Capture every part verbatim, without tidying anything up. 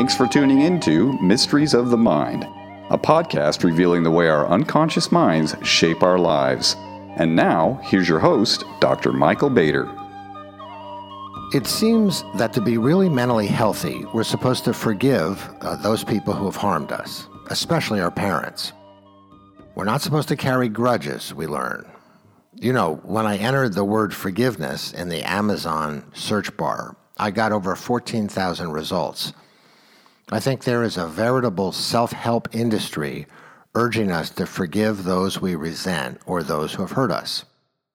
Thanks for tuning in to Mysteries of the Mind, a podcast revealing the way our unconscious minds shape our lives. And now, here's your host, Doctor Michael Bader. It seems that to be really mentally healthy, we're supposed to forgive uh, those people who have harmed us, especially our parents. We're not supposed to carry grudges, we learn. You know, when I entered the word forgiveness in the Amazon search bar, I got over fourteen thousand results. I think there is a veritable self-help industry urging us to forgive those we resent or those who have hurt us.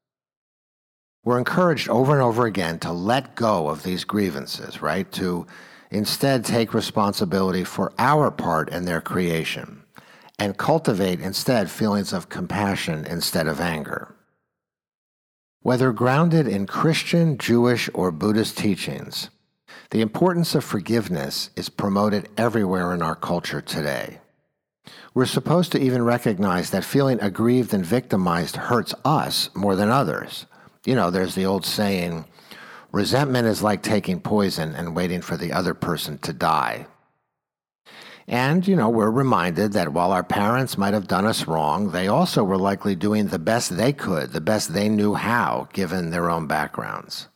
We're encouraged over and over again to let go of these grievances, right? To instead take responsibility for our part in their creation and cultivate instead feelings of compassion instead of anger. Whether grounded in Christian, Jewish, or Buddhist teachings, the importance of forgiveness is promoted everywhere in our culture today. We're supposed to even recognize that feeling aggrieved and victimized hurts us more than others. You know, there's the old saying, resentment is like taking poison and waiting for the other person to die. And, you know, we're reminded that while our parents might have done us wrong, they also were likely doing the best they could, the best they knew how, given their own backgrounds.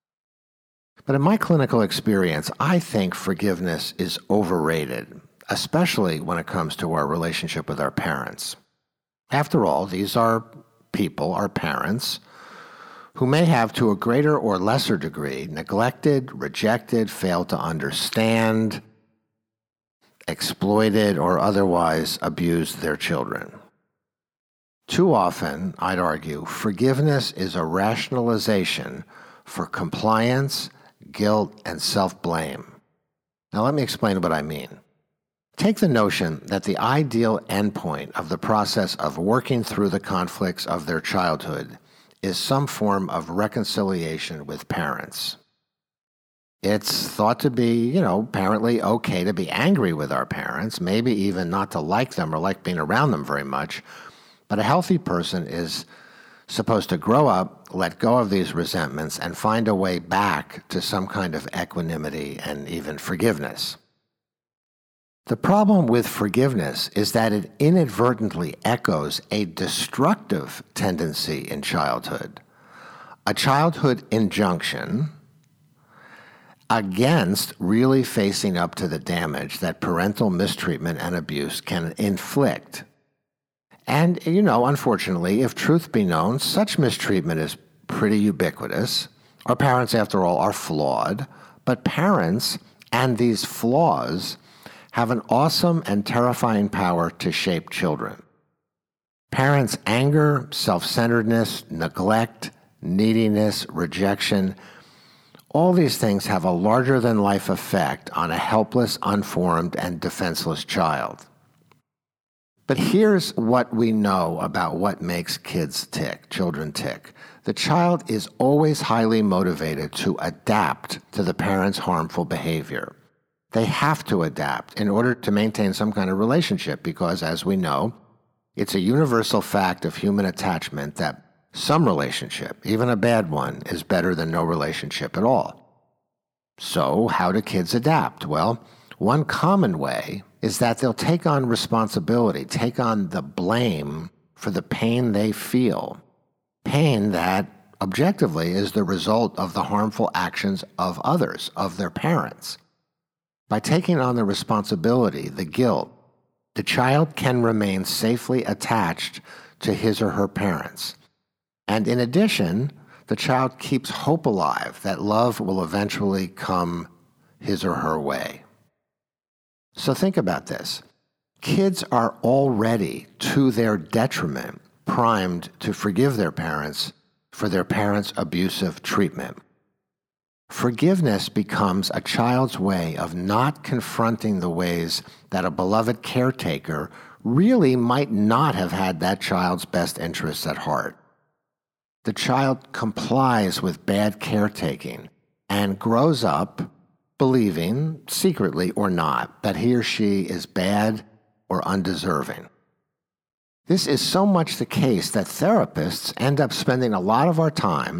But in my clinical experience, I think forgiveness is overrated, especially when it comes to our relationship with our parents. After all, these are people, our parents, who may have, to a greater or lesser degree, neglected, rejected, failed to understand, exploited, or otherwise abused their children. Too often, I'd argue, forgiveness is a rationalization for compliance, guilt, and self-blame. Now let me explain what I mean. Take the notion that the ideal endpoint of the process of working through the conflicts of their childhood is some form of reconciliation with parents. It's thought to be, you know, apparently okay to be angry with our parents, maybe even not to like them or like being around them very much, but a healthy person is supposed to grow up, let go of these resentments, and find a way back to some kind of equanimity and even forgiveness. The problem with forgiveness is that it inadvertently echoes a destructive tendency in childhood, a childhood injunction against really facing up to the damage that parental mistreatment and abuse can inflict. And, you know, unfortunately, if truth be known, such mistreatment is pretty ubiquitous. Our parents, after all, are flawed, but parents and these flaws have an awesome and terrifying power to shape children. Parents' anger, self-centeredness, neglect, neediness, rejection, all these things have a larger-than-life effect on a helpless, unformed, and defenseless child. But here's what we know about what makes kids tick, children tick. The child is always highly motivated to adapt to the parent's harmful behavior. They have to adapt in order to maintain some kind of relationship because, as we know, it's a universal fact of human attachment that some relationship, even a bad one, is better than no relationship at all. So how do kids adapt? Well, one common way is that they'll take on responsibility, take on the blame for the pain they feel, pain that objectively is the result of the harmful actions of others, of their parents. By taking on the responsibility, the guilt, the child can remain safely attached to his or her parents. And in addition, the child keeps hope alive that love will eventually come his or her way. So think about this. Kids are already, to their detriment, primed to forgive their parents for their parents' abusive treatment. Forgiveness becomes a child's way of not confronting the ways that a beloved caretaker really might not have had that child's best interests at heart. The child complies with bad caretaking and grows up believing, secretly or not, that he or she is bad or undeserving. This is so much the case that therapists end up spending a lot of our time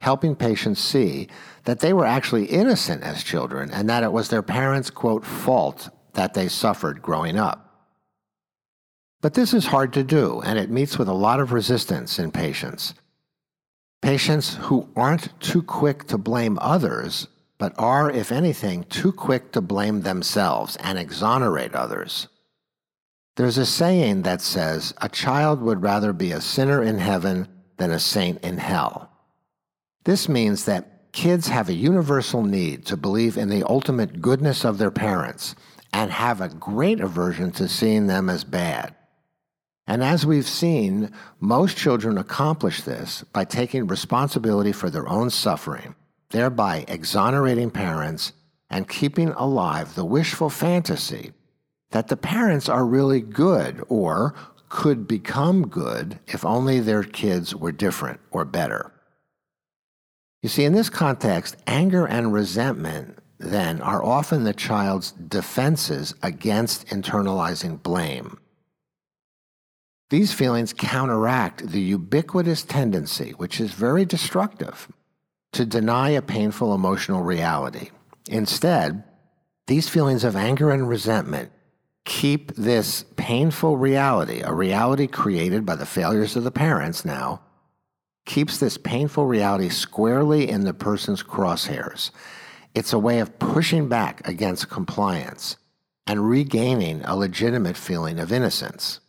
helping patients see that they were actually innocent as children and that it was their parents' quote, fault that they suffered growing up. But this is hard to do, and it meets with a lot of resistance in patients. Patients who aren't too quick to blame others, but are, if anything, too quick to blame themselves and exonerate others. There's a saying that says, a child would rather be a sinner in heaven than a saint in hell. This means that kids have a universal need to believe in the ultimate goodness of their parents and have a great aversion to seeing them as bad. And as we've seen, most children accomplish this by taking responsibility for their own suffering, thereby exonerating parents and keeping alive the wishful fantasy that the parents are really good or could become good if only their kids were different or better. You see, in this context, anger and resentment then are often the child's defenses against internalizing blame. These feelings counteract the ubiquitous tendency, which is very destructive, to deny a painful emotional reality. Instead, these feelings of anger and resentment keep this painful reality, a reality created by the failures of the parents now, keeps this painful reality squarely in the person's crosshairs. It's a way of pushing back against compliance and regaining a legitimate feeling of innocence.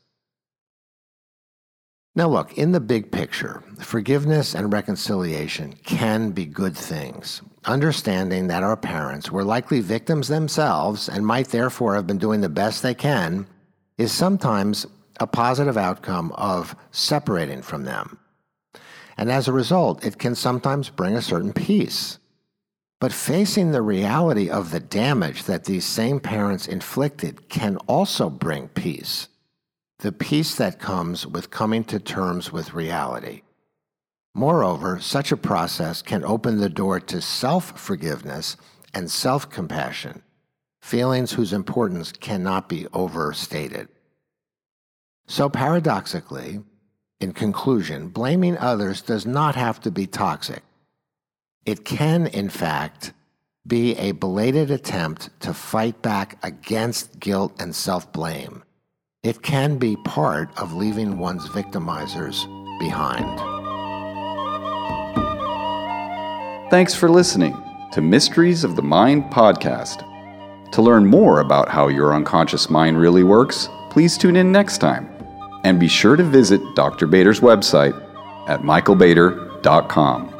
Now look, in the big picture, forgiveness and reconciliation can be good things. Understanding that our parents were likely victims themselves and might therefore have been doing the best they can is sometimes a positive outcome of separating from them. And as a result, it can sometimes bring a certain peace. But facing the reality of the damage that these same parents inflicted can also bring peace. The peace that comes with coming to terms with reality. Moreover, such a process can open the door to self-forgiveness and self-compassion, feelings whose importance cannot be overstated. So paradoxically, in conclusion, blaming others does not have to be toxic. It can, in fact, be a belated attempt to fight back against guilt and self-blame. It can be part of leaving one's victimizers behind. Thanks for listening to Mysteries of the Mind podcast. To learn more about how your unconscious mind really works, please tune in next time. And be sure to visit Doctor Bader's website at michael bader dot com.